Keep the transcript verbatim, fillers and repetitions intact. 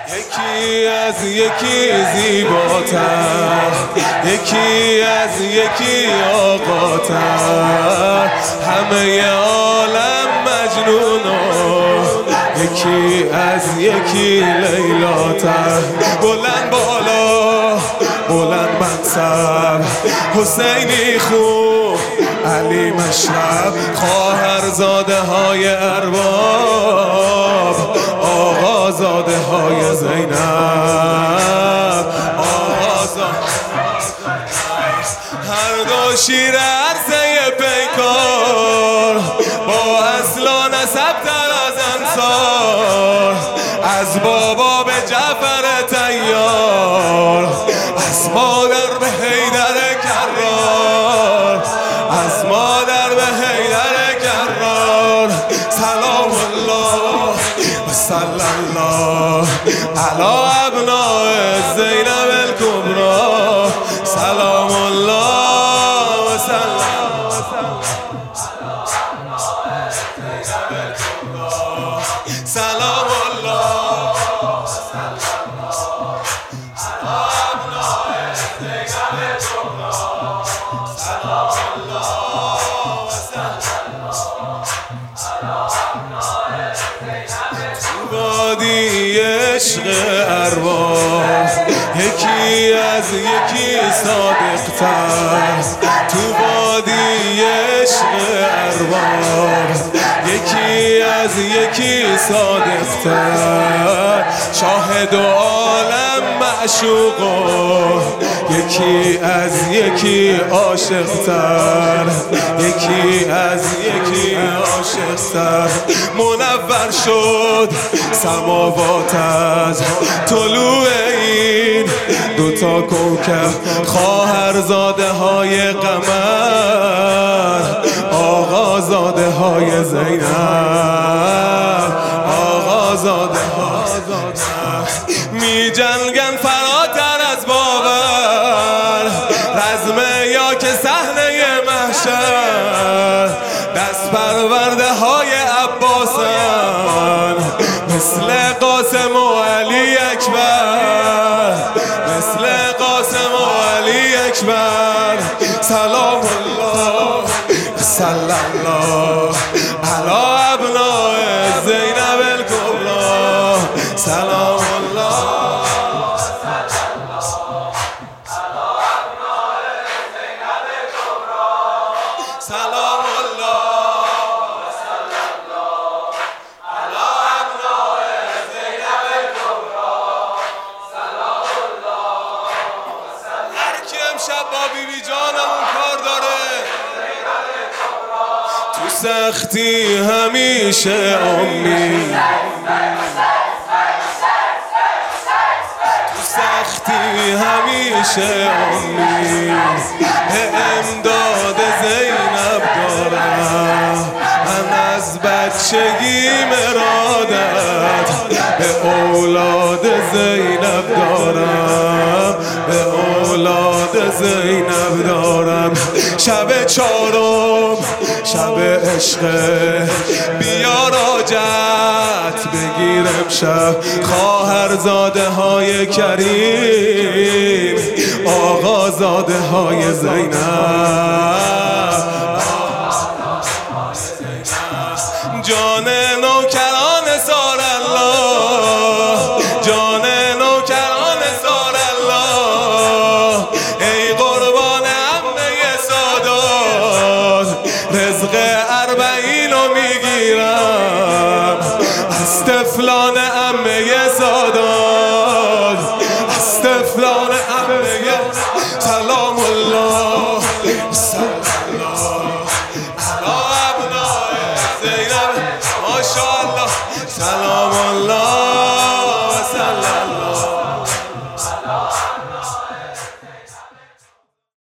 یکی از یکی زیباتر، یکی از یکی آقاتر، همه عالم مجنونو، یکی از یکی لیلاتر. بلند بالا بلند منصب، حسینی خوب علی مشرب، خواهرزاده های ارباب، آقازاده های زینب، آقازاده هر دو شیر عرصه پیکار، با اصل و نسب تر از انصار، از بابا به جعفر طیار، از مادر به حیدر کرار، از مادر به حیدر کرار. سلام الله و صلی الله علی ابناء زینب الکبری. سلام الله و صلی سلام الله وادی عشق ارواح، یکی از یکی صادق‌تر، تو وادی عشق ارواح، یکی از یکی صادق‌تر، شاهد و عالم معشوقو، یکی از یکی عاشق‌تر، یکی از یکی عاشق‌تر. منور شد سماوات از طلوع این دوتا کوکب، خواهرزاده های قمر، آقازاده های زینب، آقازاده ها می جنگن فراتر از باور، رزمه یا که صحنه محشر، دست پرورده های عباسن، مثل قاسم و علی اکبر، مثل قاسم و علی اکبر. سلام الله صلی الله علی ابناء زینب الکبری. سلام الله سلام الله شب با بی بی جانمون کار داره، تو سختی همیشه امید، تو سختی همیشه امید، به امداد زینب دارم من از بچگی مرادت، به اولاد زینب دارم، به اولاد زینب دارم. شب چهارم شب عشق، بیا راجت بگیر امشب، خواهرزاده های کریم، آقازاده های زینب، جان نوکران سار الله، جان نوکران سار الله، ای قربان عمه سادات، رزق اربعین رو میگیرم از طفلان عمه سادات، از طفلان عمه. سلام الله سلام الله علی ابناء زینب. ماشاءالله. سلام الله و صلی الله